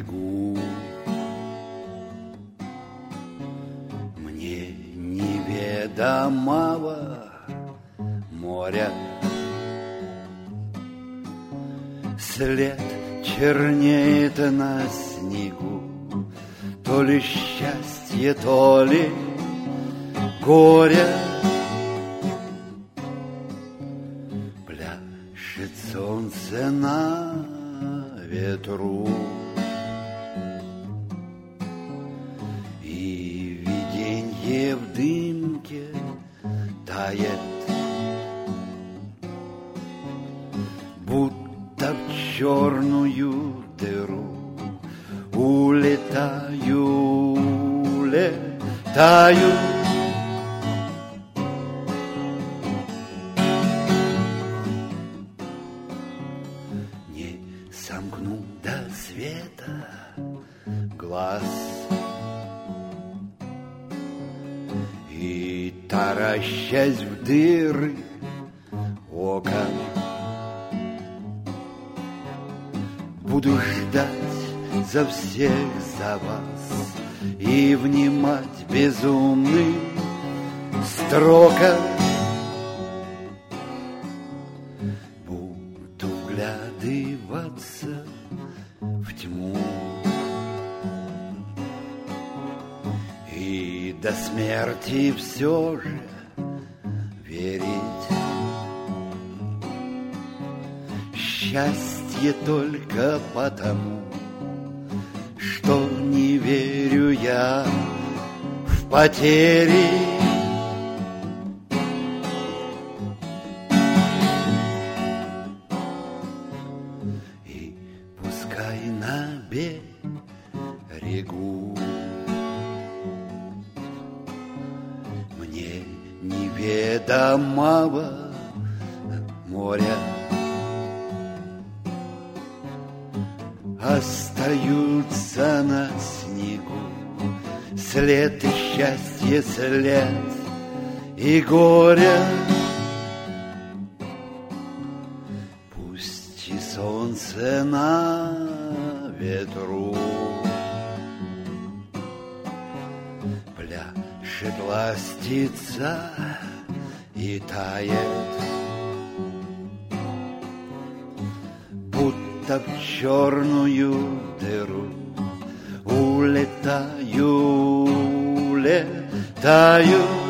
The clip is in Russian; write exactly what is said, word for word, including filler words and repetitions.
берегу. Мне неведомого моря след чернеет на снегу. То ли счастье, то ли горе. Пляшет солнце на ветру, и виденье в дымке тает, будто в черную дыру улетаю, улетаю. Не сомкну до света глаз и, таращась в дыры окон, буду ждать за всех, за вас и внимать безумным строкам. Буду вглядываться в тьму и до смерти все же верить. Счастье только потому, что не верю я в потери. И пускай на берегу мне неведомого моря остаются на снегу след и счастье, след и горе. Пусть и солнце на ветру пляшет, ластится и тает, будто в черную дыру улетаю, улетаю.